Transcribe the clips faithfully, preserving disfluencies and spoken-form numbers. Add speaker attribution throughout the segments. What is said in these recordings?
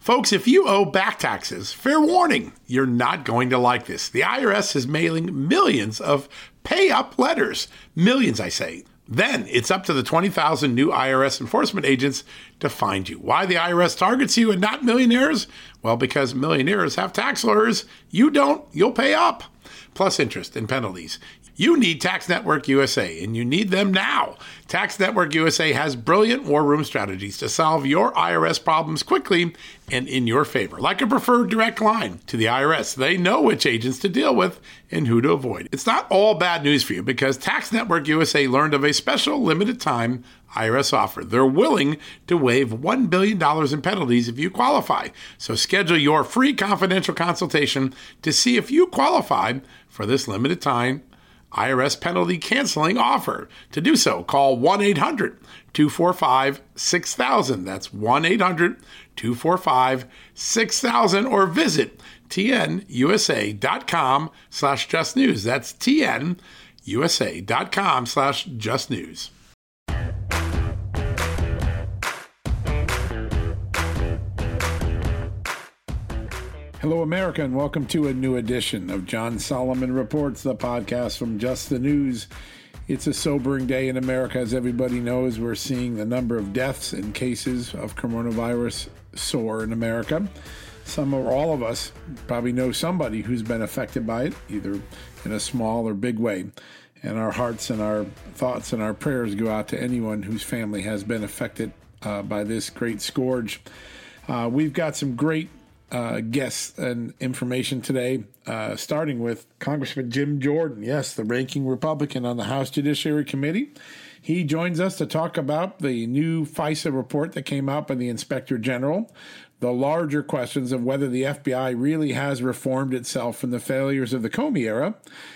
Speaker 1: Folks, if you owe back taxes, fair warning, you're not going to like this. The I R S is mailing millions of pay-up letters. Millions, I say. Then it's up to the twenty thousand new I R S enforcement agents to find you. Why the I R S targets you and not millionaires? Well, because millionaires have tax lawyers. You don't, you'll pay up. Plus interest and penalties. You need Tax Network U S A, and you need them now. Tax Network U S A has brilliant war room strategies to solve your I R S problems quickly and in your favor. Like a preferred direct line to the I R S. They know which agents to deal with and who to avoid. It's not all bad news for you because Tax Network U S A learned of a special limited time I R S offer. They're willing to waive one billion dollars in penalties if you qualify. So schedule your free confidential consultation to see if you qualify for this limited time I R S penalty canceling offer. To do so, call one eight hundred two four five six thousand. That's one eight hundred two four five six thousand or visit tnusa.com slash just news. That's tnusa.com slash just news. Hello, America, and welcome to a new edition of John Solomon Reports, the podcast from Just the News. It's a sobering day in America. As everybody knows, we're seeing the number of deaths and cases of coronavirus soar in America. Some or all of us probably know somebody who's been affected by it, either in a small or big way. And our hearts and our thoughts and our prayers go out to anyone whose family has been affected uh, by this great scourge. Uh, we've got some great Uh, guests and information today, uh, starting with Congressman Jim Jordan. Yes, the ranking Republican on the House Judiciary Committee. He joins us to talk about the new FISA report that came out by the Inspector General, the larger questions of whether the F B I really has reformed itself from the failures of the Comey era,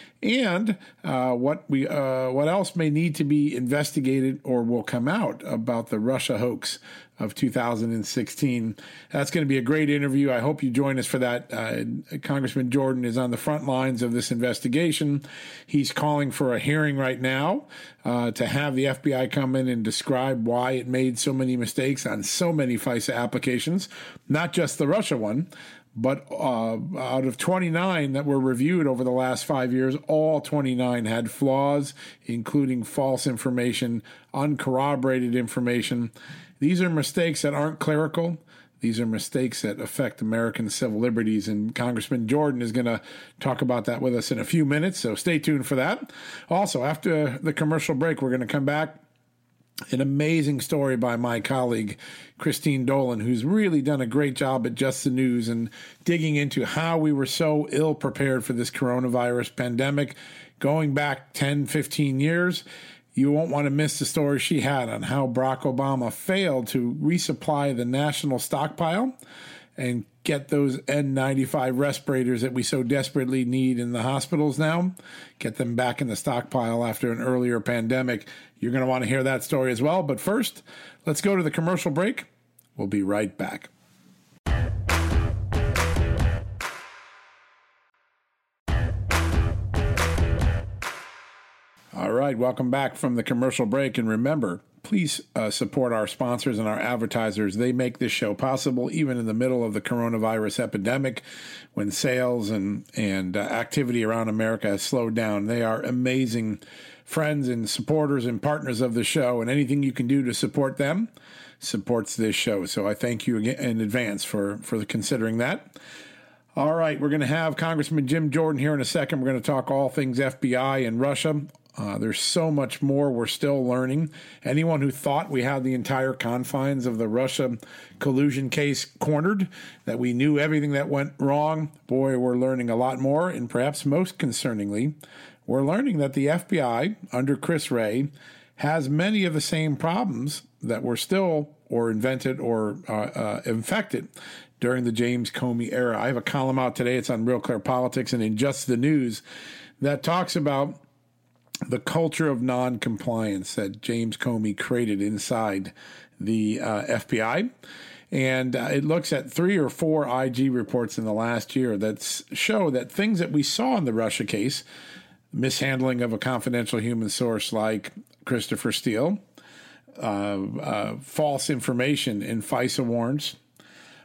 Speaker 1: and uh, what we uh, what else may need to be investigated or will come out about the Russia hoax of two thousand sixteen. That's going to be a great interview. I hope you join us for that. Uh, Congressman Jordan is on the front lines of this investigation. He's calling for a hearing right now uh, to have the F B I come in and describe why it made so many mistakes on so many FISA applications, not just the Russia one. But uh, out of twenty-nine that were reviewed over the last five years, all twenty-nine had flaws, including false information, uncorroborated information. These are mistakes that aren't clerical. These are mistakes that affect American civil liberties, and Congressman Jordan is going to talk about that with us in a few minutes, so stay tuned for that. Also, after the commercial break, we're going to come back. An amazing story by my colleague, Christine Dolan, who's really done a great job at Just the News and digging into how we were so ill prepared for this coronavirus pandemic going back ten, fifteen years. You won't want to miss the story she had on how Barack Obama failed to resupply the national stockpile and get those N ninety-five respirators that we so desperately need in the hospitals now, get them back in the stockpile after an earlier pandemic. You're going to want to hear that story as well. But first, let's go to the commercial break. We'll be right back. All right, welcome back from the commercial break. And remember, please uh, support our sponsors and our advertisers. They make this show possible, even in the middle of the coronavirus epidemic, when sales and, and uh, activity around America has slowed down. They are amazing friends and supporters and partners of the show, and anything you can do to support them supports this show. So I thank you again in advance for, for considering that. All right, we're going to have Congressman Jim Jordan here in a second. We're going to talk all things F B I and Russia. Uh, there's so much more we're still learning. Anyone who thought we had the entire confines of the Russia collusion case cornered, that we knew everything that went wrong, boy, we're learning a lot more. And perhaps most concerningly, we're learning that the F B I, under Chris Wray, has many of the same problems that were still or invented or uh, uh, infected during the James Comey era. I have a column out today. It's on Real Clear Politics and in Just the News that talks about the culture of non-compliance that James Comey created inside the uh, F B I. And uh, it looks at three or four I G reports in the last year that show that things that we saw in the Russia case, mishandling of a confidential human source like Christopher Steele, uh, uh, false information in FISA warrants,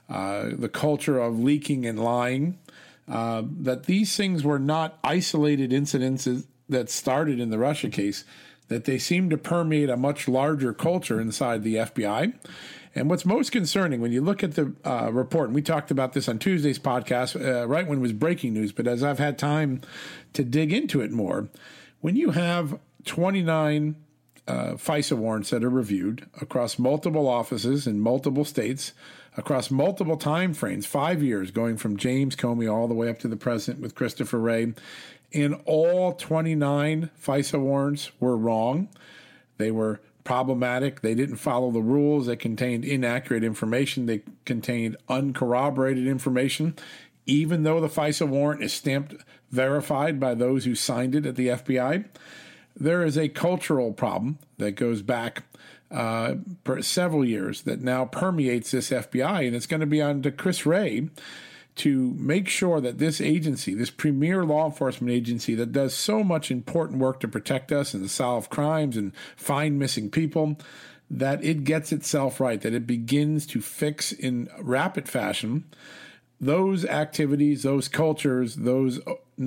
Speaker 1: uh, the culture of leaking and lying, uh, that these things were not isolated incidences that started in the Russia case, that they seem to permeate a much larger culture inside the F B I. And what's most concerning when you look at the uh, report, and we talked about this on Tuesday's podcast, uh, right when it was breaking news, but as I've had time to dig into it more, when you have twenty-nine uh, FISA warrants that are reviewed across multiple offices in multiple states, across multiple time frames, five years, going from James Comey all the way up to the present with Christopher Wray, and all twenty-nine FISA warrants were wrong. They were problematic. They didn't follow the rules. They contained inaccurate information. They contained uncorroborated information, even though the FISA warrant is stamped verified by those who signed it at the F B I. There is a cultural problem that goes back uh, for several years that now permeates this F B I, and it's going to be on to Chris Wray to make sure that this agency, this premier law enforcement agency that does so much important work to protect us and to solve crimes and find missing people, that it gets itself right, that it begins to fix in rapid fashion those activities, those cultures, those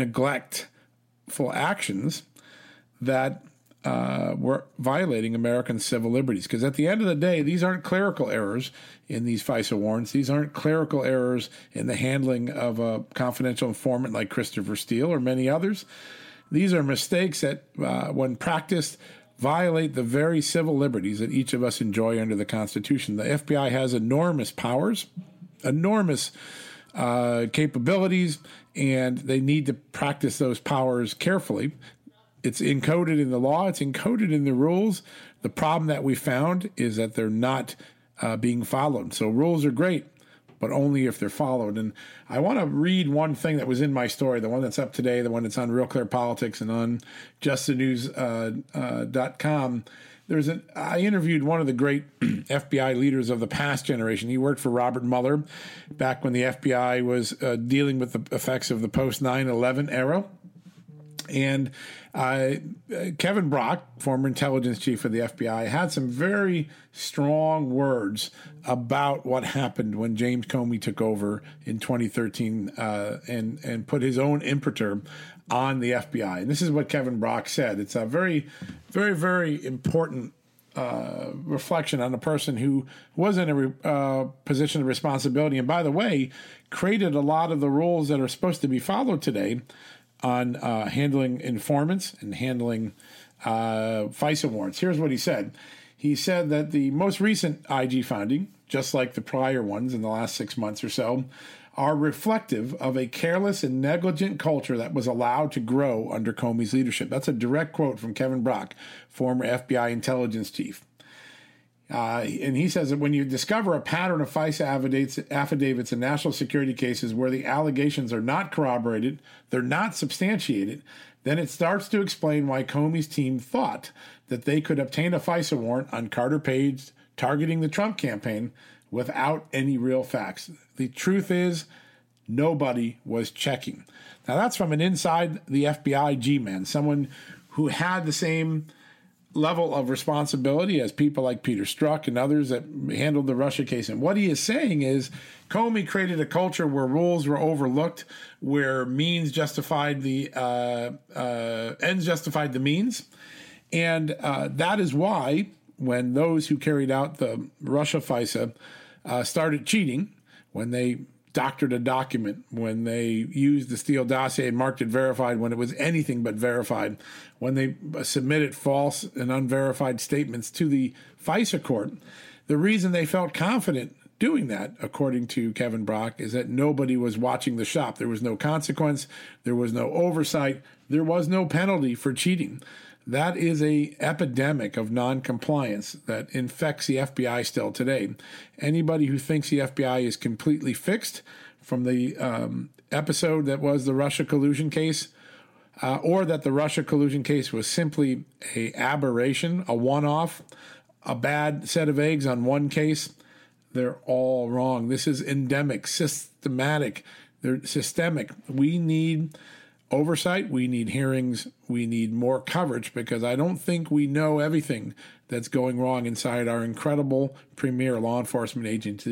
Speaker 1: neglectful actions that uh, were violating American civil liberties. Because at the end of the day, these aren't clerical errors in these FISA warrants. These aren't clerical errors in the handling of a confidential informant like Christopher Steele or many others. These are mistakes that, uh, when practiced, violate the very civil liberties that each of us enjoy under the Constitution. The F B I has enormous powers, enormous uh, capabilities, and they need to practice those powers carefully. It's encoded in the law. It's encoded in the rules. The problem that we found is that they're not uh, being followed. So rules are great, but only if they're followed. And I want to read one thing that was in my story, the one that's up today, the one that's on Real Clear Politics and on just the news dot com. There's an, I interviewed one of the great F B I leaders of the past generation. He worked for Robert Mueller back when the F B I was uh, dealing with the effects of the post nine eleven era. And uh, Kevin Brock, former intelligence chief of the F B I, had some very strong words about what happened when James Comey took over in twenty thirteen uh, and, and put his own imprimatur on the F B I. And this is what Kevin Brock said. It's a very, very, very important uh, reflection on a person who was in a re- uh, position of responsibility. And by the way, created a lot of the rules that are supposed to be followed today on uh, handling informants and handling uh, FISA warrants. Here's what he said. He said that the most recent I G finding, just like the prior ones in the last six months or so, are reflective of a careless and negligent culture that was allowed to grow under Comey's leadership. That's a direct quote from Kevin Brock, former F B I intelligence chief. Uh, and he says that when you discover a pattern of FISA affidavits, affidavits and national security cases where the allegations are not corroborated, they're not substantiated, then it starts to explain why Comey's team thought that they could obtain a FISA warrant on Carter Page targeting the Trump campaign without any real facts. The truth is, nobody was checking. Now, that's from an inside the F B I G-man, someone who had the same level of responsibility as people like Peter Strzok and others that handled the Russia case. And what he is saying is Comey created a culture where rules were overlooked, where means justified the uh, uh, ends justified the means. And uh, that is why when those who carried out the Russia FISA uh, started cheating, when they doctored a document, when they used the Steele dossier and marked it verified when it was anything but verified, when they submitted false and unverified statements to the FISA court, the reason they felt confident doing that, according to Kevin Brock, is that nobody was watching the shop. There was no consequence. There was no oversight. There was no penalty for cheating. That is a epidemic of noncompliance that infects the F B I still today. Anybody who thinks the F B I is completely fixed from the um, episode that was the Russia collusion case, uh, or that the Russia collusion case was simply a aberration, a one-off, a bad set of eggs on one case, they're all wrong. This is endemic, systematic, they're systemic. We need oversight, we need hearings, we need more coverage, because I don't think we know everything that's going wrong inside our incredible premier law enforcement agency,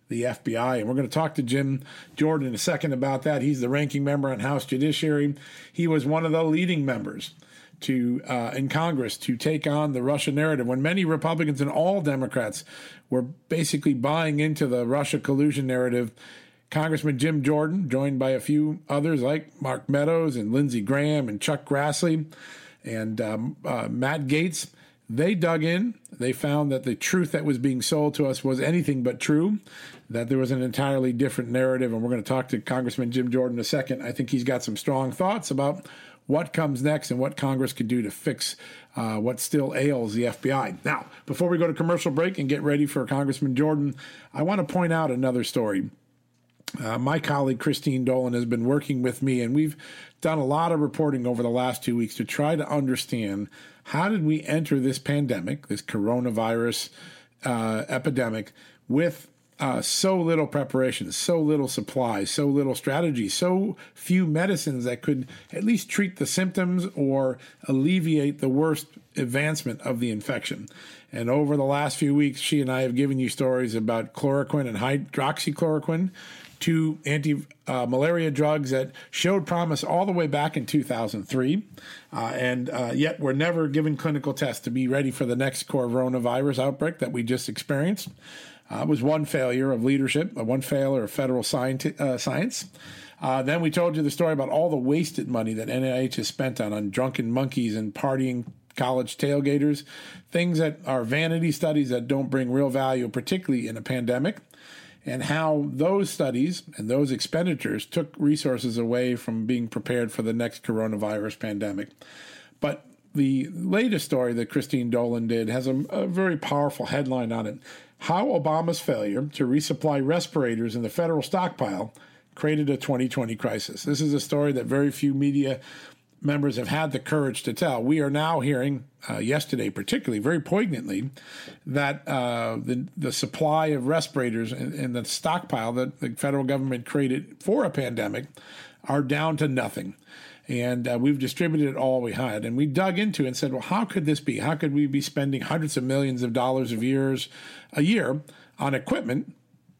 Speaker 1: the F B I. And we're going to talk to Jim Jordan in a second about that. He's the ranking member on House Judiciary. He was one of the leading members to uh, in Congress to take on the Russia narrative when many Republicans and all Democrats were basically buying into the Russia collusion narrative. Congressman Jim Jordan, joined by a few others like Mark Meadows and Lindsey Graham and Chuck Grassley and um, uh, Matt Gaetz, they dug in. They found that the truth that was being sold to us was anything but true, that there was an entirely different narrative. And we're going to talk to Congressman Jim Jordan in a second. I think he's got some strong thoughts about what comes next and what Congress could do to fix uh, what still ails the F B I. Now, before we go to commercial break and get ready for Congressman Jordan, I want to point out another story. Uh, my colleague Christine Dolan has been working with me, and we've done a lot of reporting over the last two weeks to try to understand how did we enter this pandemic, this coronavirus uh, epidemic, with uh, so little preparation, so little supply, so little strategy, so few medicines that could at least treat the symptoms or alleviate the worst advancement of the infection. And over the last few weeks, she and I have given you stories about chloroquine and hydroxychloroquine, two anti-malaria uh, drugs that showed promise all the way back in two thousand three, uh, and uh, yet were never given clinical tests to be ready for the next coronavirus outbreak that we just experienced. Uh, it was one failure of leadership, uh, one failure of federal scienti- uh, science. Uh, then we told you the story about all the wasted money that N I H has spent on, on drunken monkeys and partying college tailgaters, things that are vanity studies that don't bring real value, particularly in a pandemic, and how those studies and those expenditures took resources away from being prepared for the next coronavirus pandemic. But the latest story that Christine Dolan did has a, a very powerful headline on it: how Obama's failure to resupply respirators in the federal stockpile created a twenty twenty crisis. This is a story that very few media members have had the courage to tell. We are now hearing, uh, yesterday particularly, very poignantly, that uh, the the supply of respirators in, in the stockpile that the federal government created for a pandemic are down to nothing. And uh, we've distributed all we had. And we dug into it and said, well, how could this be? How could we be spending hundreds of millions of dollars of years a year on equipment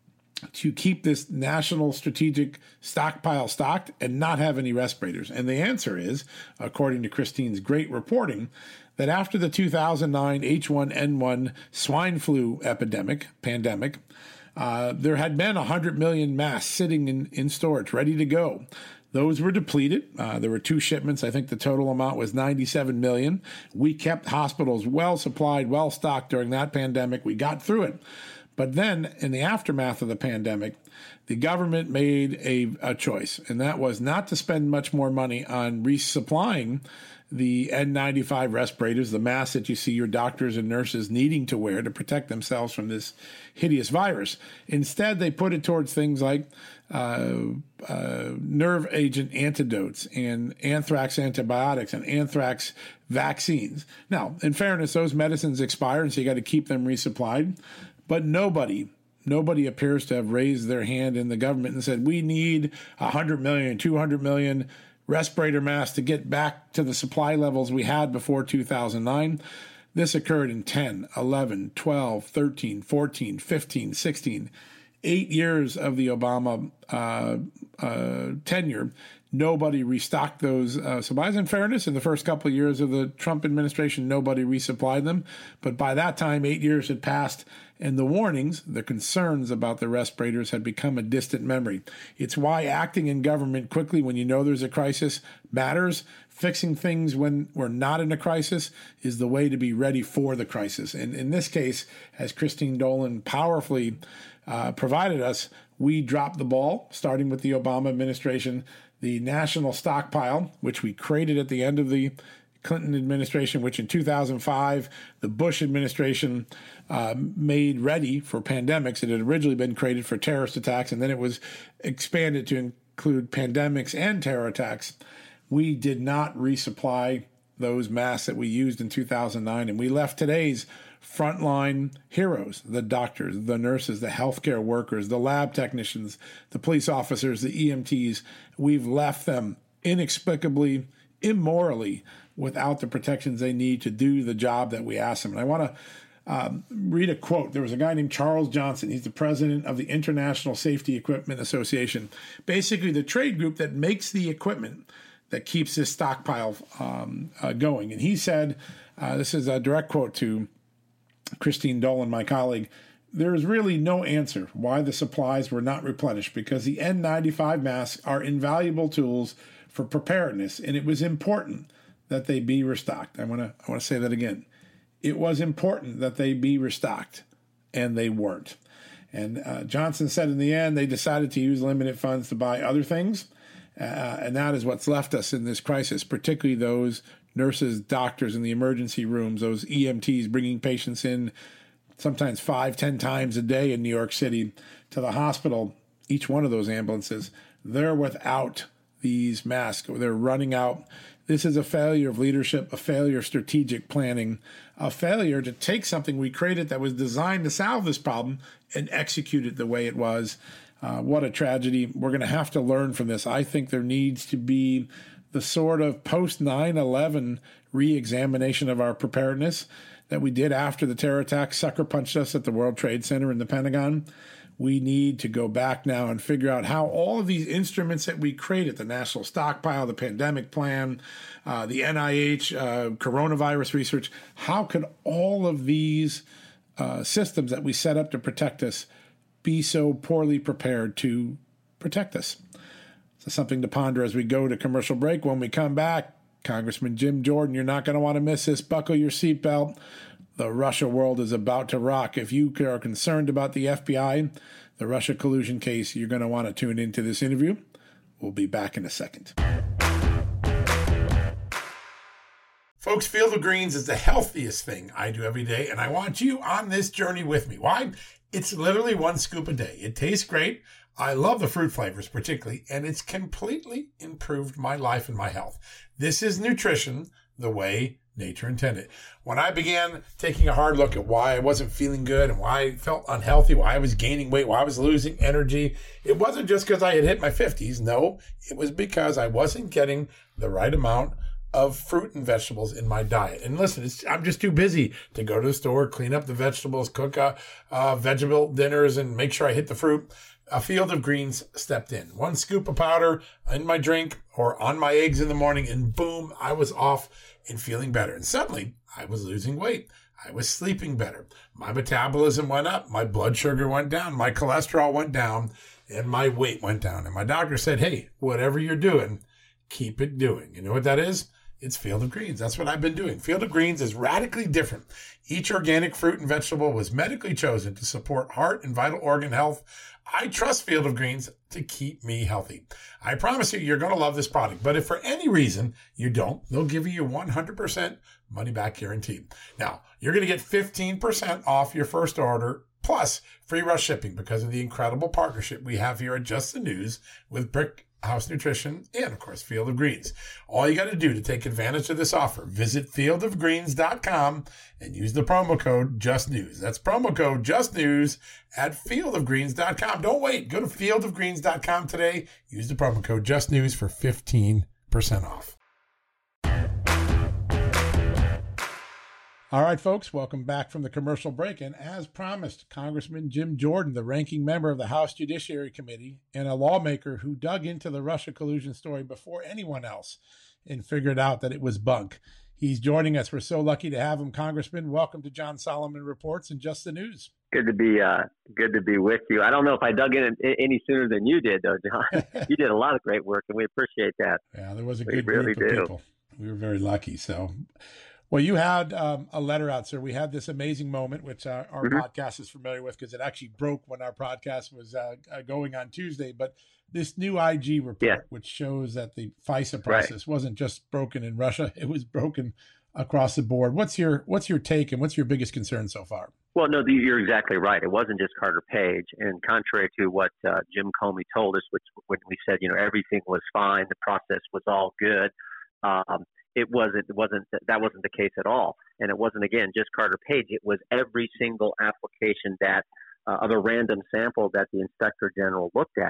Speaker 1: to keep this national strategic stockpile stocked and not have any respirators? And the answer is, according to Christine's great reporting, that after the two thousand nine H one N one swine flu epidemic, pandemic, uh, there had been one hundred million masks sitting in, in storage, ready to go. Those were depleted. Uh, there were two shipments. I think the total amount was ninety-seven million. We kept hospitals well supplied, well stocked during that pandemic. We got through it. But then, in the aftermath of the pandemic, the government made a, a choice, and that was not to spend much more money on resupplying the N ninety-five respirators, the masks that you see your doctors and nurses needing to wear to protect themselves from this hideous virus. Instead, they put it towards things like uh, uh, nerve agent antidotes and anthrax antibiotics and anthrax vaccines. Now, in fairness, those medicines expire, and so you got to keep them resupplied. But nobody, nobody appears to have raised their hand in the government and said, we need one hundred million, two hundred million respirator masks to get back to the supply levels we had before two thousand nine. This occurred in ten, eleven, twelve, thirteen, fourteen, fifteen, sixteen, eight years of the Obama uh, uh, tenure. Nobody restocked those uh, supplies. In fairness, in the first couple of years of the Trump administration, nobody resupplied them. But by that time, eight years had passed, and the warnings, the concerns about the respirators had become a distant memory. It's why acting in government quickly when you know there's a crisis matters. Fixing things when we're not in a crisis is the way to be ready for the crisis. And in this case, as Christine Dolan powerfully uh, provided us, we dropped the ball, starting with the Obama administration. The national stockpile, which we created at the end of the Clinton administration, which in two thousand five, the Bush administration uh, made ready for pandemics. It had originally been created for terrorist attacks, and then it was expanded to include pandemics and terror attacks. We did not resupply those masks that we used in two thousand nine, and we left today's frontline heroes, the doctors, the nurses, the healthcare workers, the lab technicians, the police officers, the E M Ts. We've left them inexplicably, immorally, without the protections they need to do the job that we ask them. And I want to um, read a quote. There was a guy named Charles Johnson. He's the president of the International Safety Equipment Association, basically the trade group that makes the equipment that keeps this stockpile um, uh, going. And he said, uh, this is a direct quote to Christine Dolan, my colleague, there is really no answer why the supplies were not replenished because the N ninety-five masks are invaluable tools for preparedness, and it was important that they be restocked. I want to I want to say that again. It was important that they be restocked, and they weren't. And uh, Johnson said in the end they decided to use limited funds to buy other things, uh, and that is what's left us in this crisis, particularly those nurses, doctors in the emergency rooms, those E M Ts bringing patients in sometimes five, ten times a day in New York City to the hospital. Each one of those ambulances, they're without these masks. They're running out. This is a failure of leadership, a failure of strategic planning, a failure to take something we created that was designed to solve this problem and execute it the way it was. Uh, what a tragedy. We're going to have to learn from this. I think there needs to be the sort of post nine eleven re-examination of our preparedness that we did after the terror attack sucker punched us at the World Trade Center and the Pentagon. We need to go back now and figure out how all of these instruments that we created, the national stockpile, the pandemic plan, uh, the N I H, uh, coronavirus research, how could all of these uh, systems that we set up to protect us be so poorly prepared to protect us? So something to ponder as we go to commercial break. When we come back, Congressman Jim Jordan, you're not going to want to miss this. Buckle your seatbelt. The Russia world is about to rock. If you are concerned about the F B I, the Russia collusion case, you're going to want to tune into this interview. We'll be back in a second. Folks, Field of Greens is the healthiest thing I do every day, and I want you on this journey with me. Why? It's literally one scoop a day. It tastes great. I love the fruit flavors particularly, and it's completely improved my life and my health. This is nutrition the way nature intended. When I began taking a hard look at why I wasn't feeling good and why I felt unhealthy, why I was gaining weight, why I was losing energy, it wasn't just because I had hit my fifties. No, it was because I wasn't getting the right amount of fruit and vegetables in my diet. And listen, it's, I'm just too busy to go to the store, clean up the vegetables, cook uh, uh, vegetable dinners, and make sure I hit the fruit. A Field of Greens stepped in. One scoop of powder in my drink or on my eggs in the morning, and boom, I was off and feeling better. And suddenly, I was losing weight. I was sleeping better. My metabolism went up. My blood sugar went down. My cholesterol went down. And my weight went down. And my doctor said, hey, whatever you're doing, keep it doing. You know what that is? It's Field of Greens. That's what I've been doing. Field of Greens is radically different. Each organic fruit and vegetable was medically chosen to support heart and vital organ health. I trust Field of Greens to keep me healthy. I promise you, you're going to love this product. But if for any reason you don't, they'll give you a one hundred percent money back guarantee. Now, you're going to get fifteen percent off your first order plus free rush shipping because of the incredible partnership we have here at Just the News with Brick House Nutrition, and of course, Field of Greens. All you got to do to take advantage of this offer, visit field of greens dot com and use the promo code JUSTNEWS. That's promo code JUSTNEWS at field of greens dot com. Don't wait. Go to field of greens dot com today. Use the promo code JUSTNEWS for fifteen percent off. All right, folks, welcome back from the commercial break. And as promised, Congressman Jim Jordan, the ranking member of the House Judiciary Committee and a lawmaker who dug into the Russia collusion story before anyone else and figured out that it was bunk. He's joining us. We're so lucky to have him. Congressman, welcome to John Solomon Reports and Just the News.
Speaker 2: Good to be uh, good to be with you. I don't know if I dug in any sooner than you did, though, John. You did a lot of great work, and we appreciate that.
Speaker 1: Yeah, there was a
Speaker 2: we
Speaker 1: good
Speaker 2: really
Speaker 1: group of
Speaker 2: do.
Speaker 1: people. We were very lucky. So, well, you had um, a letter out, sir. We had this amazing moment, which uh, our mm-hmm. podcast is familiar with because it actually broke when our podcast was uh, going on Tuesday. But this new I G report, yeah. which shows that the FISA process right. wasn't just broken in Russia; it was broken across the board. What's your what's your take and what's your biggest concern so far?
Speaker 2: Well, no, you're exactly right. It wasn't just Carter Page. And contrary to what uh, Jim Comey told us, which when we said, you know, everything was fine, the process was all good, um, it wasn't, it wasn't, that wasn't the case at all. And it wasn't, again, just Carter Page. It was every single application that uh, of a random sample that the Inspector General looked at.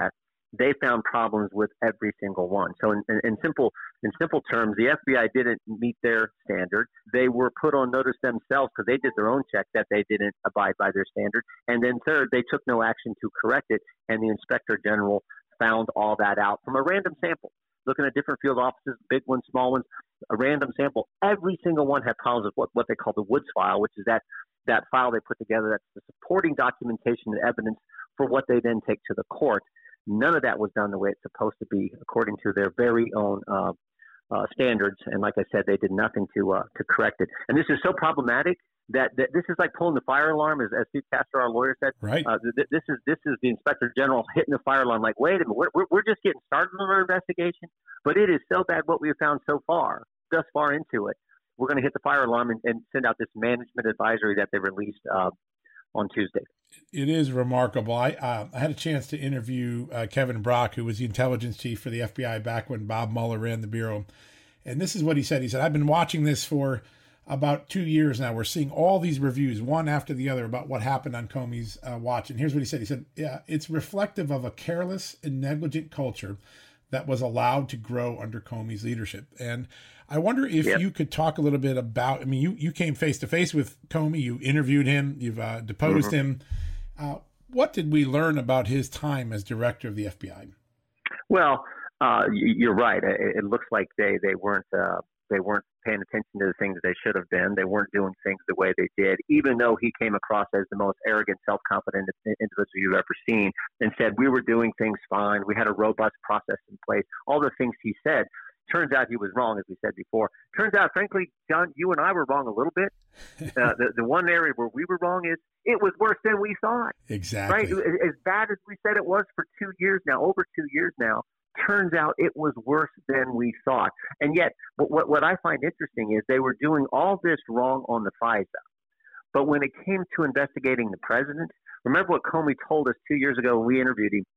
Speaker 2: they found problems with every single one. So in, in, in simple in simple terms, the F B I didn't meet their standard. They were put on notice themselves because they did their own check that they didn't abide by their standard. And then third, they took no action to correct it, and the Inspector General found all that out from a random sample. Looking at different field offices, big ones, small ones, a random sample, every single one had problems with what, what they call the Woods file, which is that, that file they put together that's the supporting documentation and evidence for what they then take to the court. None of that was done the way it's supposed to be, according to their very own uh, uh, standards. And like I said, they did nothing to uh, to correct it. And this is so problematic that, that this is like pulling the fire alarm, as, as Steve Castor, our lawyer, said.
Speaker 1: Right.
Speaker 2: Uh, th- this is this is the Inspector General hitting the fire alarm. Like, wait a minute, we're we're just getting started on our investigation, but it is so bad what we've found so far, thus far into it. We're going to hit the fire alarm and, and send out this management advisory that they released uh, on Tuesday.
Speaker 1: It is remarkable. I uh, I had a chance to interview uh, Kevin Brock, who was the intelligence chief for the F B I back when Bob Mueller ran the Bureau. And this is what he said. He said, I've been watching this for about two years now. We're seeing all these reviews, one after the other, about what happened on Comey's uh, watch. And here's what he said. He said, yeah, it's reflective of a careless and negligent culture that was allowed to grow under Comey's leadership. And I wonder if yep. you could talk a little bit about, I mean, you, you came face to face with Comey, you interviewed him, you've uh, deposed mm-hmm. him. Uh, what did we learn about his time as director of the F B I?
Speaker 2: Well, uh, you're right. It, it looks like they, they weren't, uh, they weren't paying attention to the things they should have been. They weren't doing things the way they did, even though he came across as the most arrogant, self-confident individual you've ever seen, and said we were doing things fine. We had a robust process in place. All the things he said. Turns out he was wrong, as we said before. Turns out, frankly, John, you and I were wrong a little bit. Uh, the, the one area where we were wrong is it was worse than we thought.
Speaker 1: Exactly.
Speaker 2: Right? As bad as we said it was for two years now, over two years now, turns out it was worse than we thought. And yet, what, what I find interesting is they were doing all this wrong on the FISA. But when it came to investigating the president, remember what Comey told us two years ago when we interviewed him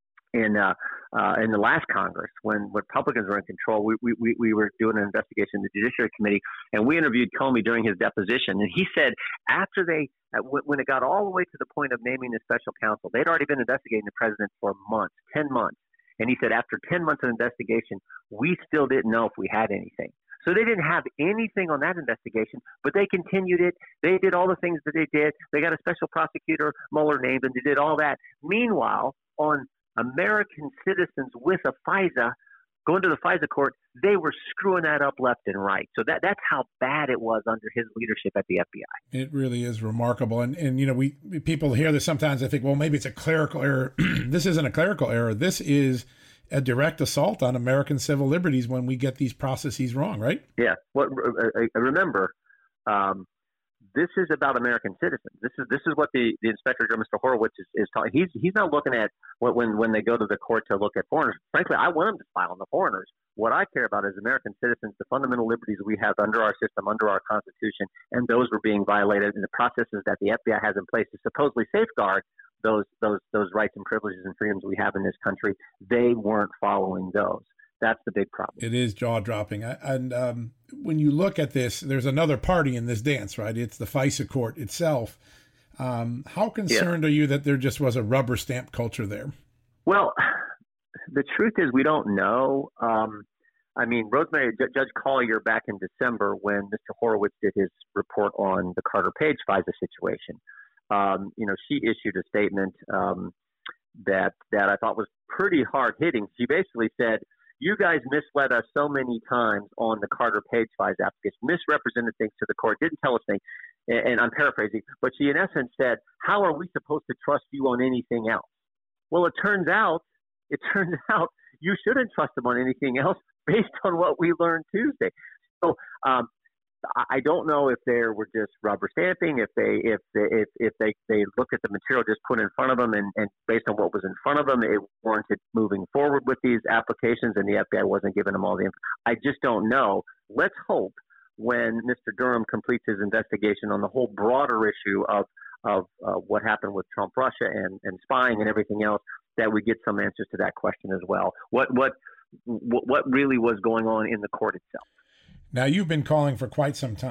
Speaker 2: in uh, uh, in the last Congress, when Republicans were in control. We, we, we were doing an investigation in the Judiciary Committee, and we interviewed Comey during his deposition. And he said after they, uh, w- when it got all the way to the point of naming the special counsel, they'd already been investigating the president for months, ten months. And he said after ten months of investigation, we still didn't know if we had anything. So they didn't have anything on that investigation, but they continued it. They did all the things that they did. They got a special prosecutor, Mueller, named, and they did all that. Meanwhile, on American citizens with a FISA, going to the FISA court, they were screwing that up left and right. So that that's how bad it was under his leadership at the F B I.
Speaker 1: It really is remarkable. And, and you know, we people hear this sometimes, I think, well, maybe it's a clerical error. This isn't a clerical error. This is a direct assault on American civil liberties when we get these processes wrong, right?
Speaker 2: Yeah. Well, remember, um, this is about American citizens. This is this is what the, the Inspector General, Mister Horowitz, is, is talking. He's he's not looking at what when when they go to the court to look at foreigners. Frankly, I want them to spy on the foreigners. What I care about is American citizens, the fundamental liberties we have under our system, under our Constitution, and those were being violated, and the processes that the F B I has in place to supposedly safeguard those those those rights and privileges and freedoms we have in this country. They weren't following those. That's the big problem.
Speaker 1: It is jaw-dropping. And um, when you look at this, there's another party in this dance, right? It's the FISA court itself. Um, how concerned yeah. are you that there just was a rubber stamp culture there?
Speaker 2: Well, the truth is we don't know. Um, I mean, Rosemary, J- Judge Collier back in December when Mister Horowitz did his report on the Carter Page FISA situation, um, you know, she issued a statement um, that that I thought was pretty hard-hitting. She basically said, you guys misled us so many times on the Carter Page FISA application, misrepresented things to the court, didn't tell us things. And I'm paraphrasing, but she in essence said, how are we supposed to trust you on anything else? Well, it turns out, it turns out you shouldn't trust them on anything else based on what we learned Tuesday. So um, I don't know if they were just rubber stamping, if they if they, if, if they, they look at the material just put in front of them and, and based on what was in front of them, it warranted moving forward with these applications and the F B I wasn't giving them all the information. I just don't know. Let's hope when Mister Durham completes his investigation on the whole broader issue of of uh, what happened with Trump, Russia, and, and spying and everything else, that we get some answers to that question as well. What what what really was going on in the court itself?
Speaker 1: Now, you've been calling for quite some time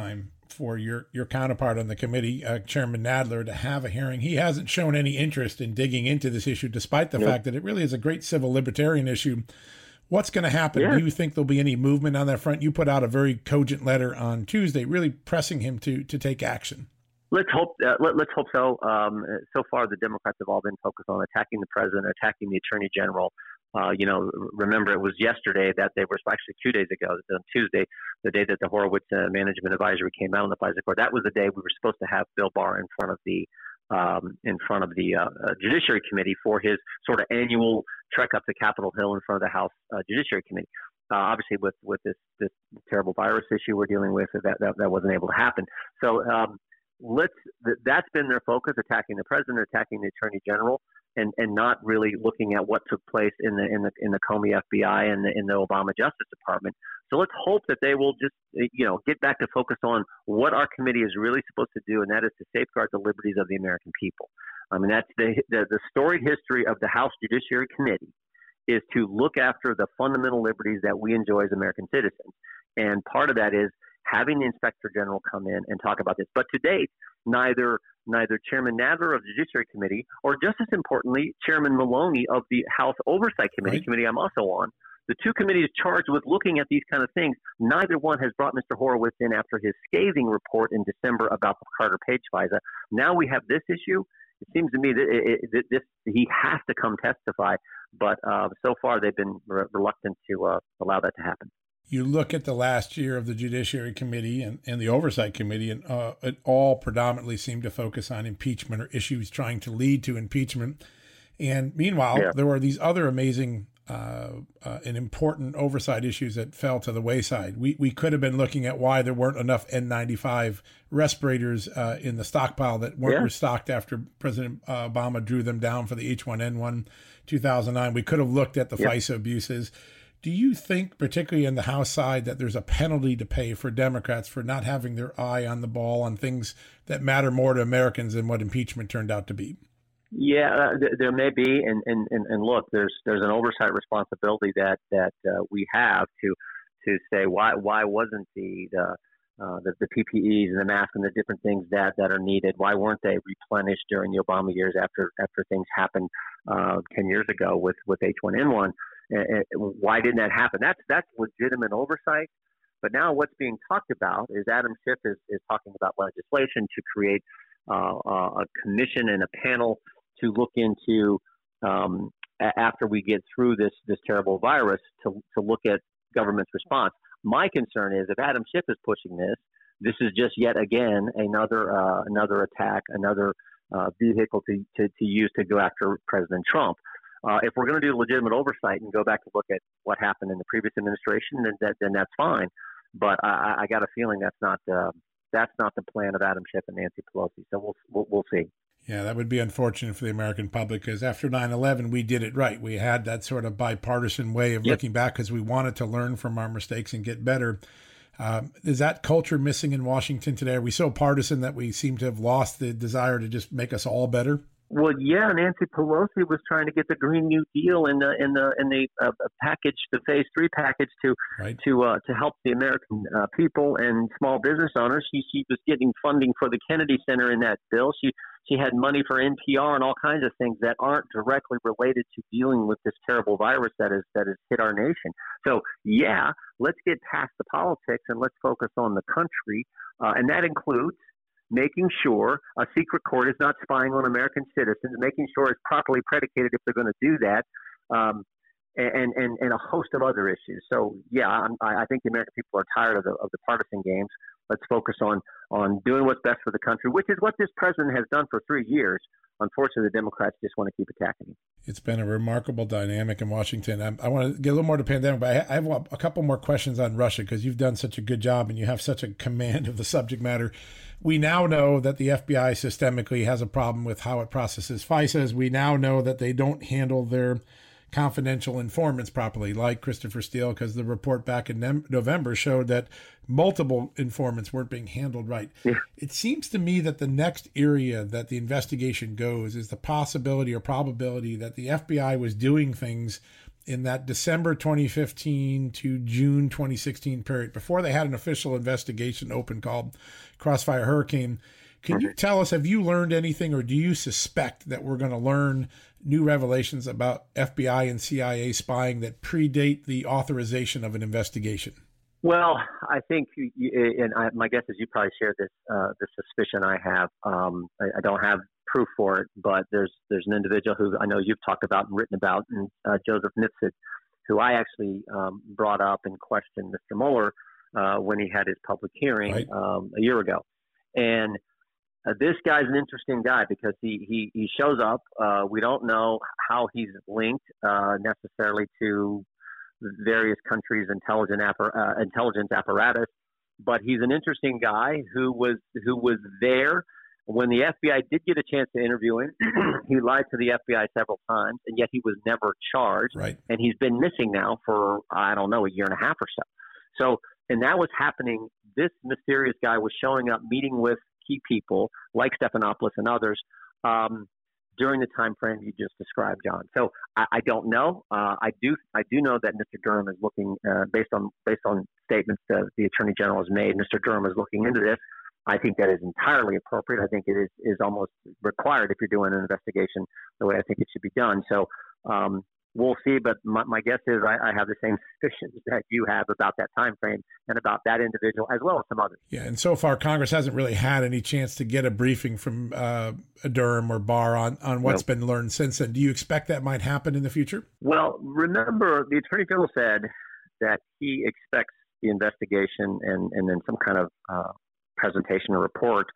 Speaker 1: for your, your counterpart on the committee, uh, Chairman Nadler, to have a hearing. He hasn't shown any interest in digging into this issue, despite the nope. fact that it really is a great civil libertarian issue. What's going to happen? Yeah. Do you think there'll be any movement on that front? You put out a very cogent letter on Tuesday, really pressing him to to take action.
Speaker 2: Let's hope. Uh, let, let's hope so. Um, so far, the Democrats have all been focused on attacking the president, attacking the attorney general. Uh, you know, remember it was yesterday that they were actually two days ago, on Tuesday, the day that the Horowitz uh, Management Advisory came out on the FISA court. That was the day we were supposed to have Bill Barr in front of the um, in front of the uh, uh, Judiciary Committee for his sort of annual trek up to Capitol Hill in front of the House uh, Judiciary Committee. Uh, obviously, with with this this terrible virus issue we're dealing with, that that, that wasn't able to happen. So um, let's th- that's been their focus: attacking the president, attacking the attorney general. And, and not really looking at what took place in the in the in the Comey F B I and the, in the Obama Justice Department. So let's hope that they will just you know get back to focus on what our committee is really supposed to do, and that is to safeguard the liberties of the American people. I mean, that's the the, the storied history of the House Judiciary Committee is to look after the fundamental liberties that we enjoy as American citizens, and part of that is having the Inspector General come in and talk about this. But to date, neither neither Chairman Nadler of the Judiciary Committee or, just as importantly, Chairman Maloney of the House Oversight Committee, right. committee I'm also on, the two committees charged with looking at these kind of things, neither one has brought Mister Horowitz in after his scathing report in December about the Carter Page FISA. Now we have this issue. It seems to me that it, it, this, he has to come testify, but uh, so far they've been re- reluctant to uh, allow that to happen.
Speaker 1: You look at the last year of the Judiciary Committee and, and the Oversight Committee, and uh, it all predominantly seemed to focus on impeachment or issues trying to lead to impeachment. And meanwhile, yeah. there were these other amazing uh, uh, and important oversight issues that fell to the wayside. We we could have been looking at why there weren't enough N ninety-five respirators uh, in the stockpile that weren't yeah. restocked after President uh, Obama drew them down for the H one N one two thousand nine. We could have looked at the yeah. FISA abuses. Do you think, particularly in the House side, that there's a penalty to pay for Democrats for not having their eye on the ball on things that matter more to Americans than what impeachment turned out to be?
Speaker 2: Yeah, uh, th- there may be, and, and, and, and look, there's there's an oversight responsibility that that uh, we have to to say why why wasn't the the, uh, the the P P Es and the masks and the different things that, that are needed, why weren't they replenished during the Obama years after after things happened uh, ten years ago with, with H one N one? Uh, why didn't that happen? That's that's legitimate oversight. But now what's being talked about is Adam Schiff is, is talking about legislation to create uh, a commission and a panel to look into um, after we get through this this terrible virus to to look at government's response. My concern is if Adam Schiff is pushing this, this is just yet again another uh, another attack, another uh, vehicle to, to to use to go after President Trump. Uh, if we're going to do legitimate oversight and go back to look at what happened in the previous administration, then that, then that's fine. But I, I got a feeling that's not uh, that's not the plan of Adam Schiff and Nancy Pelosi. So we'll we'll, we'll see.
Speaker 1: Yeah, that would be unfortunate for the American public because after nine eleven, we did it right. We had that sort of bipartisan way of yep. looking back because we wanted to learn from our mistakes and get better. Um, is that culture missing in Washington today? Are we so partisan that we seem to have lost the desire to just make us all better?
Speaker 2: Well, yeah, Nancy Pelosi was trying to get the Green New Deal in the in the in the uh, package, the Phase Three package, to right. to uh, to help the American uh, people and small business owners. She she was getting funding for the Kennedy Center in that bill. She she had money for N P R and all kinds of things that aren't directly related to dealing with this terrible virus that is that has hit our nation. So yeah, let's get past the politics and let's focus on the country, uh, and that includes making sure a secret court is not spying on American citizens, making sure it's properly predicated if they're going to do that, um, and, and, and a host of other issues. So, yeah, I'm, I think the American people are tired of the, of the partisan games. Let's focus on, on doing what's best for the country, which is what this president has done for three years. Unfortunately, the Democrats just want to keep attacking him.
Speaker 1: It's been a remarkable dynamic in Washington. I, I want to get a little more to pandemic, but I have a couple more questions on Russia because you've done such a good job and you have such a command of the subject matter. We now know that the F B I systemically has a problem with how it processes FISAs. We now know that they don't handle their confidential informants properly, like Christopher Steele, because the report back in November showed that multiple informants weren't being handled right. Yeah. It seems to me that the next area that the investigation goes is the possibility or probability that the F B I was doing things in that December twenty fifteen to June twenty sixteen period, before they had an official investigation open called Crossfire Hurricane. Can you tell us, have you learned anything, or do you suspect that we're going to learn new revelations about F B I and C I A spying that predate the authorization of an investigation?
Speaker 2: Well, I think, you, and I, my guess is you probably share this uh, the suspicion I have. Um, I, I don't have proof for it, but there's there's an individual who I know you've talked about and written about, and uh, Joseph Nipsit, who I actually um, brought up and questioned Mister Mueller uh, when he had his public hearing right. um, a year ago. And uh, this guy's an interesting guy because he he, he shows up. Uh, we don't know how he's linked uh, necessarily to various countries' intelligent appar- uh, intelligence apparatus, but he's an interesting guy who was who was there when the F B I did get a chance to interview him. He lied to the F B I several times, and yet he was never charged.
Speaker 1: Right. And
Speaker 2: he's been missing now for I don't know a year and a half or so. So, and that was happening. This mysterious guy was showing up, meeting with key people like Stephanopoulos and others. Um, during the time frame you just described, John. So I, I don't know. Uh, I do I do know that Mister Durham is looking, uh, based on based on statements that the Attorney General has made, Mister Durham is looking into this. I think that is entirely appropriate. I think it is, is almost required if you're doing an investigation the way I think it should be done. So um, we'll see. But my, my guess is I, I have the same suspicions that you have about that time frame and about that individual as well as some others.
Speaker 1: Yeah, and so far Congress hasn't really had any chance to get a briefing from uh, Durham or Barr on, on what's nope. been learned since then. Do you expect that might happen in the future?
Speaker 2: Well, remember the Attorney General said that he expects the investigation and, and then some kind of uh, presentation or report,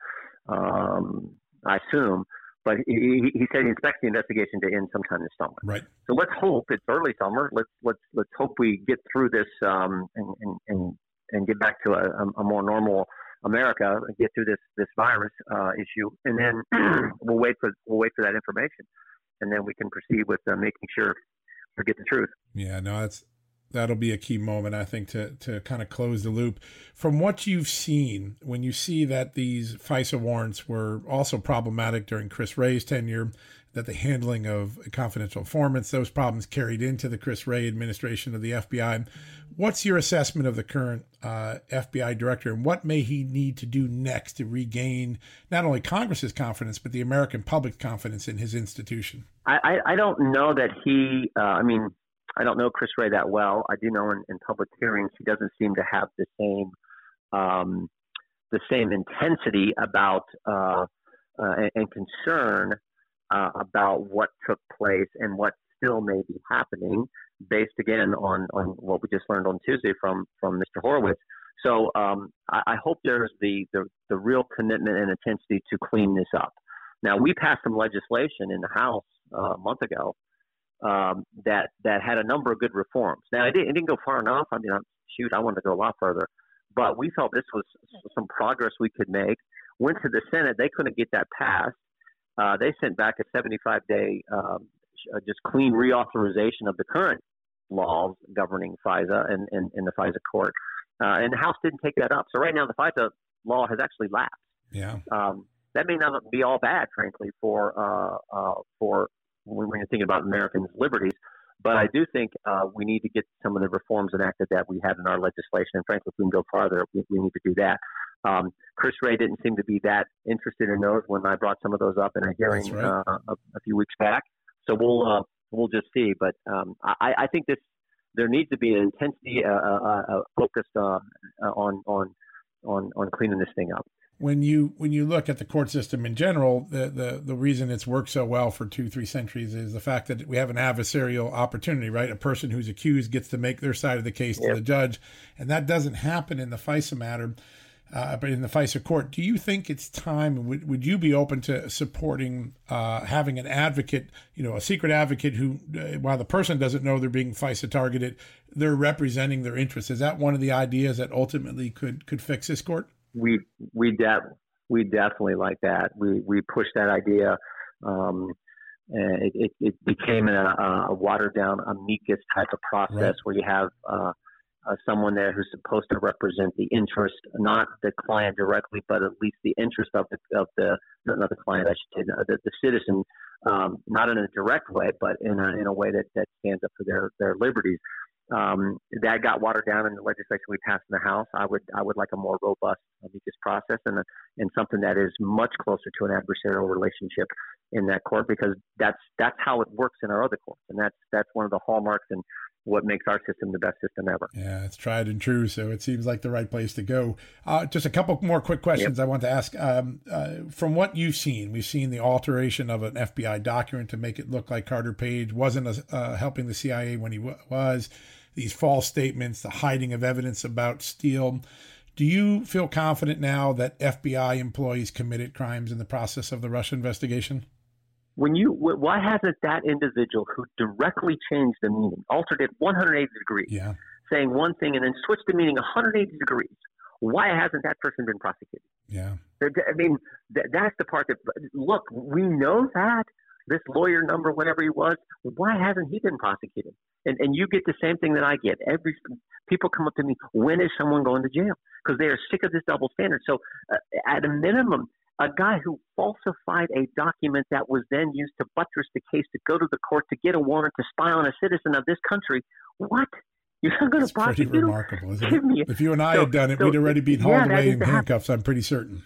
Speaker 2: um, I assume, but he, he said he expects the investigation to end sometime this summer.
Speaker 1: Right.
Speaker 2: So let's hope it's early summer. Let's let's let's hope we get through this um, and, and and and get back to a, a more normal America, and get through this this virus uh, issue, and then we'll wait for we'll wait for that information, and then we can proceed with uh, making sure we get the truth.
Speaker 1: Yeah, no, that's. That'll be a key moment, I think, to to kind of close the loop. From what you've seen, when you see that these FISA warrants were also problematic during Chris Wray's tenure, that the handling of confidential informants, those problems carried into the Chris Wray administration of the F B I, what's your assessment of the current uh, F B I director, and what may he need to do next to regain not only Congress's confidence, but the American public's confidence in his institution?
Speaker 2: I, I, I don't know that he, uh, I mean, I don't know Chris Wray that well. I do know in, in public hearings he doesn't seem to have the same um, the same intensity about uh, uh, and, and concern uh, about what took place and what still may be happening, based again on, on what we just learned on Tuesday from from Mister Horowitz. So um, I, I hope there's the, the the real commitment and intensity to clean this up. Now, we passed some legislation in the House uh, a month ago Um, that that had a number of good reforms. Now, it didn't, it didn't go far enough. I mean, I'm, shoot, I wanted to go a lot further. But we felt this was some progress we could make. Went to the Senate. They couldn't get that passed. Uh, they sent back a seventy-five day um, just clean reauthorization of the current laws governing FISA and, and, and the FISA court. Uh, and the House didn't take that up. So right now the FISA law has actually lapsed.
Speaker 1: Yeah.
Speaker 2: Um, that may not be all bad, frankly, for uh, uh, for when you're thinking about Americans' liberties. But I do think uh, we need to get some of the reforms enacted that we have in our legislation. And frankly, if we can go farther, we, we need to do that. Um, Chris Wray didn't seem to be that interested in those when I brought some of those up in a hearing
Speaker 1: right.
Speaker 2: uh, a, a few weeks back. So we'll uh, we'll just see. But um, I, I think this there needs to be an intensity uh, uh, uh, focused uh, on on on on cleaning this thing up.
Speaker 1: When you when you look at the court system in general, the, the, the reason it's worked so well for two, three centuries is the fact that we have an adversarial opportunity, right? A person who's accused gets to make their side of the case
Speaker 2: yep.
Speaker 1: to the judge, and that doesn't happen in the FISA matter, uh, but in the FISA court. Do you think it's time, would, would you be open to supporting uh, having an advocate, you know, a secret advocate who, uh, while the person doesn't know they're being FISA targeted, they're representing their interests? Is that one of the ideas that ultimately could could fix this court?
Speaker 2: We we de- we definitely like that. We we pushed that idea. Um, and it, it, it became a, a watered down amicus type of process right. where you have uh, uh, someone there who's supposed to represent the interest, not the client directly, but at least the interest of the of the not the client, I should say, the, the citizen, um, not in a direct way, but in a in a way that, that stands up for their their liberties. Um, that got watered down in the legislation we passed in the House. I would I would like a more robust amicus process and a, and something that is much closer to an adversarial relationship in that court, because that's that's how it works in our other courts, and that's that's one of the hallmarks and what makes our system the best system ever.
Speaker 1: Yeah, it's tried and true, so it seems like the right place to go. Uh, just a couple more quick questions yep. I want to ask. Um, uh, from what you've seen, we've seen the alteration of an F B I document to make it look like Carter Page wasn't a, uh, helping the C I A when he w- was. These false statements, the hiding of evidence about Steele. Do you feel confident now that F B I employees committed crimes in the process of the Russia investigation?
Speaker 2: When you, why hasn't that individual who directly changed the meaning, altered it one hundred eighty degrees,
Speaker 1: yeah.
Speaker 2: saying one thing and then switched the meaning one hundred eighty degrees, why hasn't that person been prosecuted?
Speaker 1: Yeah.
Speaker 2: I mean, that's the part that, look, we know that. This lawyer number, whatever he was, why hasn't he been prosecuted? And and you get the same thing that I get. Every people come up to me, when is someone going to jail? Because they are sick of this double standard. So uh, at a minimum, a guy who falsified a document that was then used to buttress the case to go to the court to get a warrant to spy on a citizen of this country, what? You're not going to prosecute him?
Speaker 1: Pretty remarkable, isn't
Speaker 2: Give
Speaker 1: it?
Speaker 2: Me a,
Speaker 1: if you and I
Speaker 2: so,
Speaker 1: had done it,
Speaker 2: so,
Speaker 1: we'd already been hauled
Speaker 2: yeah,
Speaker 1: away in handcuffs, I'm pretty certain.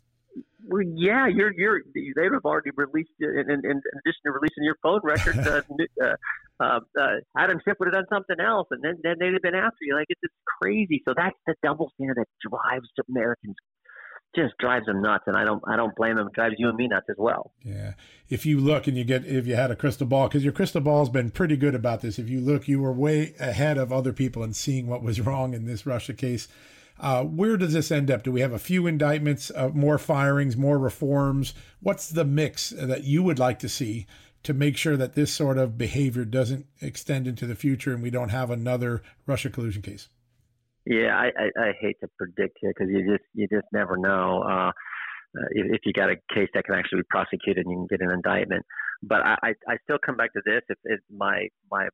Speaker 2: Well, yeah, you're you're they would have already released in, in, in addition to releasing your phone records. uh, uh, uh, uh, Adam Schiff would have done something else, and then, then they'd have been after you. Like it's just crazy. So that's the double standard that drives Americans, just drives them nuts, and I don't I don't blame them. It drives you and me nuts as well.
Speaker 1: Yeah, if you look and you get if you had a crystal ball, because your crystal ball has been pretty good about this. If you look, you were way ahead of other people in seeing what was wrong in this Russia case. Uh, where does this end up? Do we have a few indictments, uh, more firings, more reforms? What's the mix that you would like to see to make sure that this sort of behavior doesn't extend into the future and we don't have another Russia collusion case?
Speaker 2: Yeah, I, I, I hate to predict here because you just you just never know uh, if, if you got a case that can actually be prosecuted and you can get an indictment. But I, I, I still come back to this. If, if my my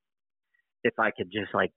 Speaker 2: if I could just like,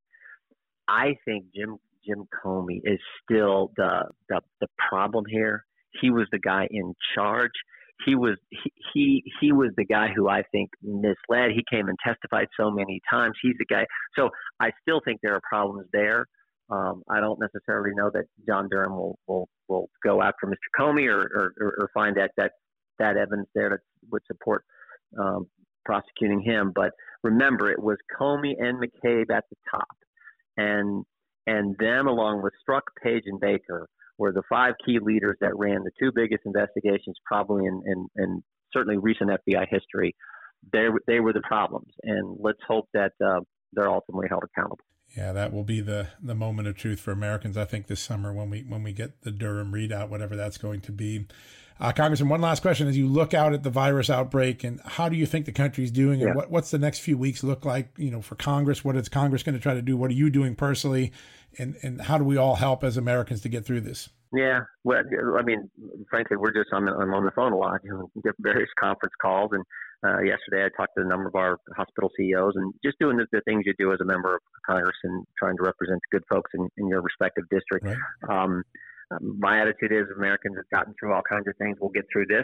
Speaker 2: I think Jim. Jim Comey is still the, the the problem here. He was the guy in charge. He was he, he he was the guy who I think misled. He came and testified so many times. He's the guy. So I still think there are problems there. Um, I don't necessarily know that John Durham will will, will go after Mister Comey or, or, or find that, that that evidence there that would support um, prosecuting him. But remember, it was Comey and McCabe at the top, and And them, along with Strzok, Page, and Baker, were the five key leaders that ran the two biggest investigations, probably in, in, in certainly recent F B I history. They, they were the problems, and let's hope that uh, they're ultimately held accountable.
Speaker 1: Yeah, that will be the the moment of truth for Americans, I think, this summer when we when we get the Durham readout, whatever that's going to be. Uh, Congressman, one last question. As you look out at the virus outbreak, and how do you think the country's doing, and yeah. what, what's the next few weeks look like, you know, for Congress? What is Congress going to try to do? What are you doing personally? And, and how do we all help as Americans to get through this?
Speaker 2: Yeah, well, I mean, frankly, we're just I'm, I'm on the phone a lot. You know, get various conference calls, and uh, yesterday I talked to a number of our hospital C E Os, and just doing the, the things you do as a member of Congress and trying to represent good folks in, in your respective district.
Speaker 1: Right.
Speaker 2: Um, my attitude is Americans have gotten through all kinds of things. We'll get through this.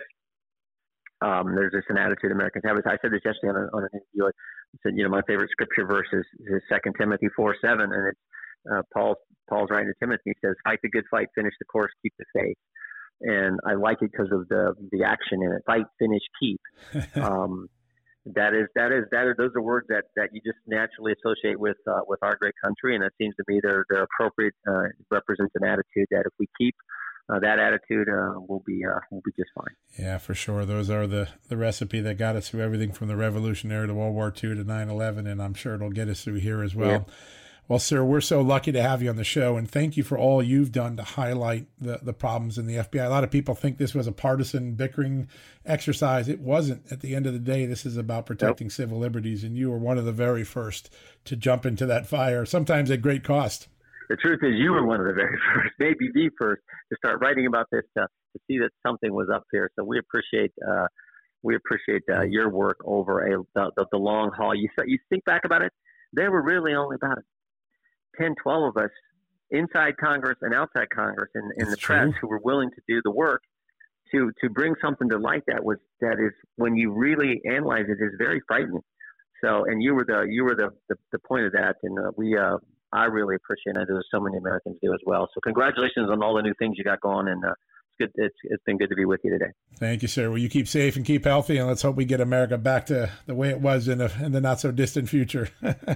Speaker 2: Um, there's just an attitude Americans have. I said this yesterday on, a, on an interview. I said, you know, my favorite scripture verse is, is Second Timothy four seven, and it's uh, Paul's Paul's writing to Timothy. He says, "Fight the good fight, finish the course, keep the faith." And I like it because of the the action in it. Fight, finish, keep. um, that is that is that are those are words that, that you just naturally associate with uh, with our great country, and it seems to me they're they're appropriate. Uh, represents an attitude that if we keep uh, that attitude, uh, we'll be uh, we'll be just fine.
Speaker 1: Yeah, for sure. Those are the the recipe that got us through everything from the Revolutionary to World War Two to nine eleven, and I'm sure it'll get us through here as well. Yeah. Well, sir, we're so lucky to have you on the show, and thank you for all you've done to highlight the, the problems in the F B I. A lot of people think this was a partisan bickering exercise. It wasn't. At the end of the day, this is about protecting nope. civil liberties, and you were one of the very first to jump into that fire, sometimes at great cost.
Speaker 2: The truth is you were one of the very first, maybe the first, to start writing about this stuff, to see that something was up here. So we appreciate uh, we appreciate uh, your work over a the, the, the long haul. You, you think back about it, they were really only about it. ten, twelve of us inside Congress and outside Congress and in the press who were willing to do the work to to bring something to light that was that is, when you really analyze it, is very frightening. So, and you were the you were the the, the point of that, and uh, we uh, I really appreciate it. I know so many Americans do as well. So, congratulations on all the new things you got going, and uh, it's good. It's it's been good to be with you today.
Speaker 1: Thank you, sir. Well, you keep safe and keep healthy, and let's hope we get America back to the way it was in, a, in the not so distant future.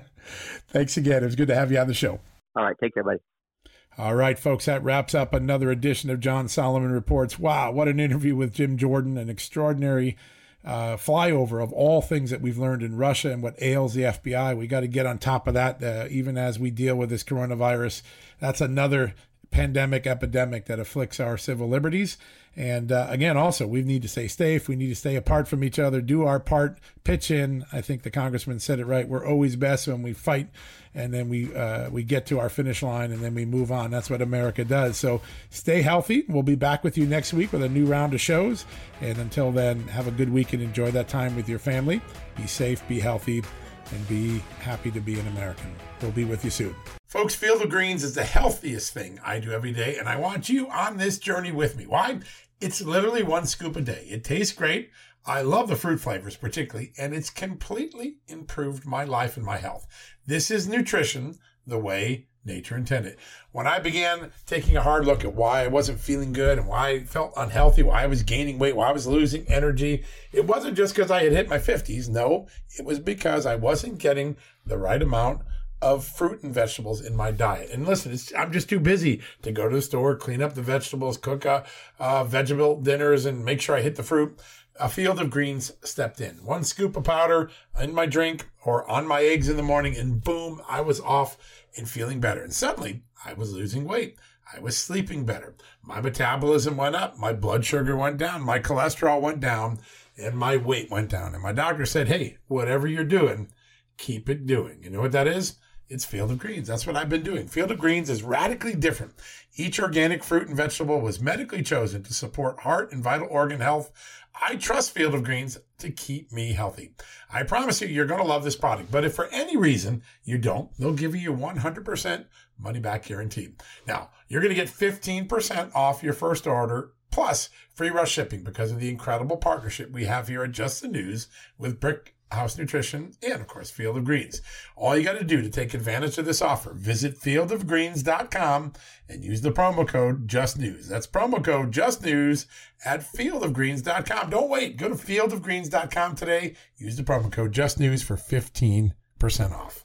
Speaker 1: Thanks again. It was good to have you on the show.
Speaker 2: All right, take care, buddy.
Speaker 1: All right, folks, that wraps up another edition of John Solomon Reports. Wow, what an interview with Jim Jordan, an extraordinary uh, flyover of all things that we've learned in Russia and what ails the F B I. We got to get on top of that, uh, even as we deal with this coronavirus. That's another pandemic epidemic that afflicts our civil liberties. And uh, again, also, we need to stay safe. We need to stay apart from each other, do our part, pitch in. I think the congressman said it right. We're always best when we fight, and then we uh, we get to our finish line, and then we move on. That's what America does. So stay healthy. We'll be back with you next week with a new round of shows. And until then, have a good week and enjoy that time with your family. Be safe, be healthy, and be happy to be an American. We'll be with you soon. Folks, Field of Greens is the healthiest thing I do every day, and I want you on this journey with me. Why? It's literally one scoop a day. It tastes great. I love the fruit flavors particularly, and it's completely improved my life and my health. This is nutrition the way nature intended. When I began taking a hard look at why I wasn't feeling good and why I felt unhealthy, why I was gaining weight, why I was losing energy, it wasn't just because I had hit my fifties. No, it was because I wasn't getting the right amount of fruit and vegetables in my diet. And listen, it's, I'm just too busy to go to the store, clean up the vegetables, cook uh, uh, vegetable dinners, and make sure I hit the fruit. A Field of Greens stepped in. One scoop of powder in my drink or on my eggs in the morning, and boom, I was off and feeling better. And suddenly, I was losing weight. I was sleeping better. My metabolism went up. My blood sugar went down. My cholesterol went down. And my weight went down. And my doctor said, hey, whatever you're doing, keep it doing. You know what that is? It's Field of Greens. That's what I've been doing. Field of Greens is radically different. Each organic fruit and vegetable was medically chosen to support heart and vital organ health. I trust Field of Greens to keep me healthy. I promise you, you're going to love this product. But if for any reason you don't, they'll give you a one hundred percent money back guarantee. Now, you're going to get fifteen percent off your first order plus free rush shipping because of the incredible partnership we have here at Just the News with Brick House Nutrition, and of course, Field of Greens. All you got to do to take advantage of this offer, visit field of greens dot com and use the promo code JUSTNEWS. That's promo code JUSTNEWS at field of greens dot com. Don't wait. Go to field of greens dot com today. Use the promo code JUSTNEWS for fifteen percent off.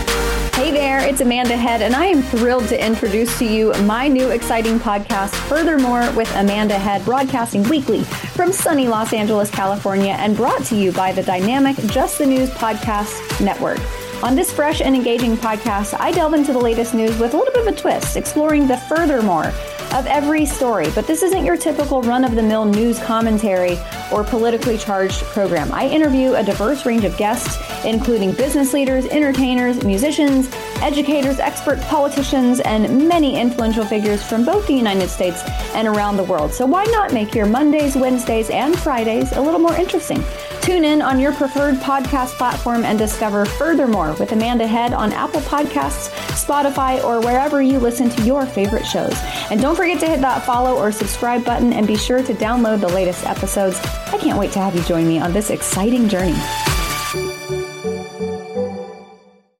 Speaker 3: Hey there, it's Amanda Head, and I am thrilled to introduce to you my new exciting podcast, Furthermore with Amanda Head, broadcasting weekly from sunny Los Angeles, California, and brought to you by the dynamic Just the News Podcast Network. On this fresh and engaging podcast, I delve into the latest news with a little bit of a twist, exploring the furthermore of every story. But this isn't your typical run-of-the-mill news commentary or politically charged program. I interview a diverse range of guests, including business leaders, entertainers, musicians, educators, experts, politicians, and many influential figures from both the United States and around the world. So why not make your Mondays, Wednesdays, and Fridays a little more interesting? Tune in on your preferred podcast platform and discover Furthermore with Amanda Head on Apple Podcasts, Spotify, or wherever you listen to your favorite shows. And don't forget to hit that follow or subscribe button and be sure to download the latest episodes. I can't wait to have you join me on this exciting journey.